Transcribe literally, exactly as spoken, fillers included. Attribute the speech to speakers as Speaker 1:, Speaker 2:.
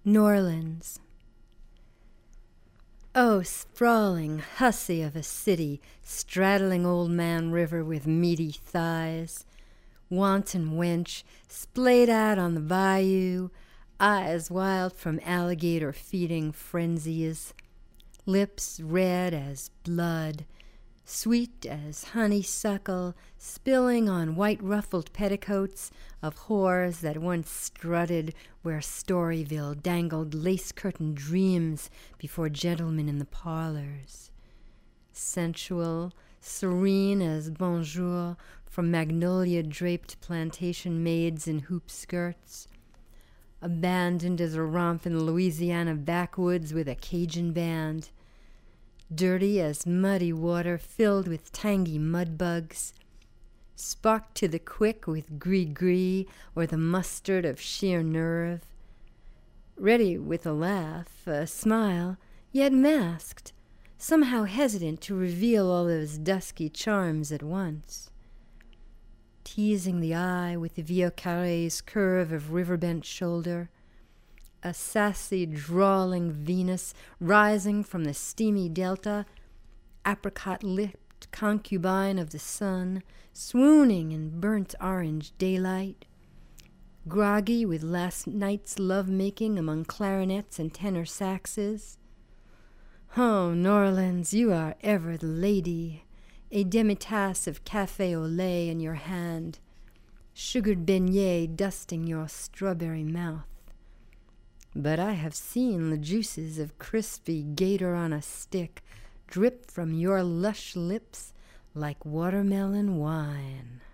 Speaker 1: Norlands. Oh, sprawling hussy of a city, straddling Old Man River with meaty thighs, wanton wench, splayed out on the bayou, eyes wild from alligator-feeding frenzies, lips red as blood, sweet as honeysuckle, spilling on white-ruffled petticoats of whores that once strutted where Storyville dangled lace-curtained dreams before gentlemen in the parlors. Sensual, serene as bonjour from magnolia-draped plantation maids in hoop skirts, abandoned as a romp in the Louisiana backwoods with a Cajun band, dirty as muddy water filled with tangy mud bugs, sparked to the quick with gris-gris or the mustard of sheer nerve, ready with a laugh, a smile, yet masked, somehow hesitant to reveal all those dusky charms at once, teasing the eye with the Vieux Carré's curve of riverbent shoulder, a sassy, drawling Venus rising from the steamy delta, apricot-lipped concubine of the sun, swooning in burnt orange daylight, groggy with last night's love-making among clarinets and tenor saxes. Oh, Norlands, you are ever the lady, a demi-tasse of café au lait in your hand, sugared beignet dusting your strawberry mouth. But I have seen the juices of crispy gator on a stick drip from your lush lips like watermelon wine.